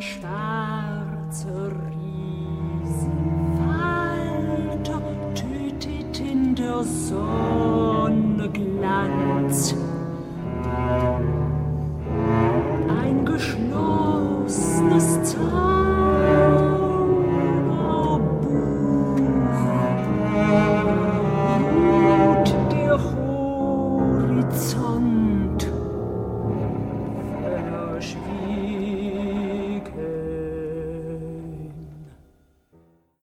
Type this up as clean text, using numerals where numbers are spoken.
schwarzer Riesenfalter tötet in der Sonne Glanz. Ein geschlossenes Zauberbuch ruht der Horizont.